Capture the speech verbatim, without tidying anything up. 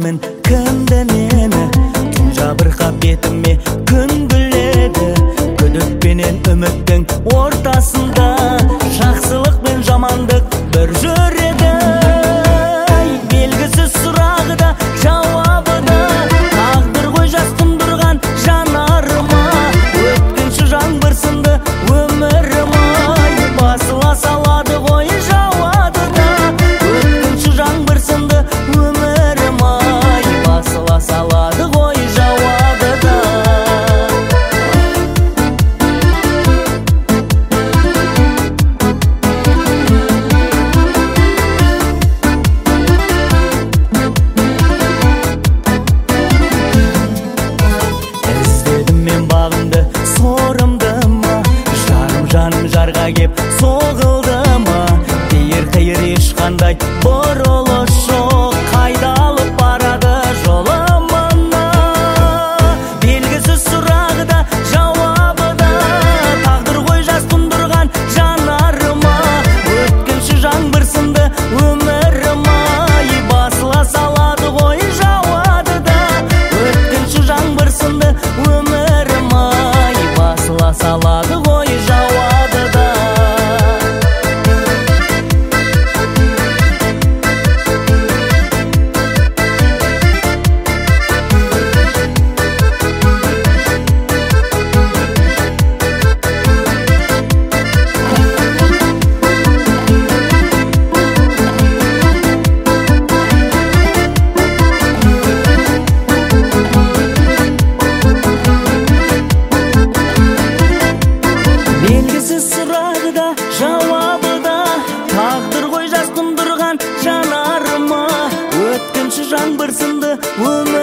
сүйемін кімді мені. Түн жабырқап бетіме күн күледі, күдікпенен үміттің ортасында жақсылық пен жамандық бір жүреді. Белгісіз сұрағы да жауабы да тағдыр ғой жас тұндырған жанарыма. Өткінші жаңбыр сынды өмірім ай, басыла салады ғой жауады да. Өткінші жаңбыр сынды өмірім ай, басыла салады ғой жауады да. Іздедім мен бағымды, сорымды ма, жарым жаным жарға кеп соғылды ма. Дейір қиыр ешқандай бұрылыс жоқ, қайда алып барады жолымына. Белгісіз сұрағы да жауабы да тағдыр ғой жас тұндырған жанарыма. Өткінші жаңбыр сынды өмірім ай, басыла салады ғой жауады да. Өткінші жаңбыр сынды өмірім ай, басыла салады ғой жауады да. Белгісіз сұрағы да жауабы да тағдыр ғой жас тұндырған жанарыма. Өткінші жаңбыр сынды өмірім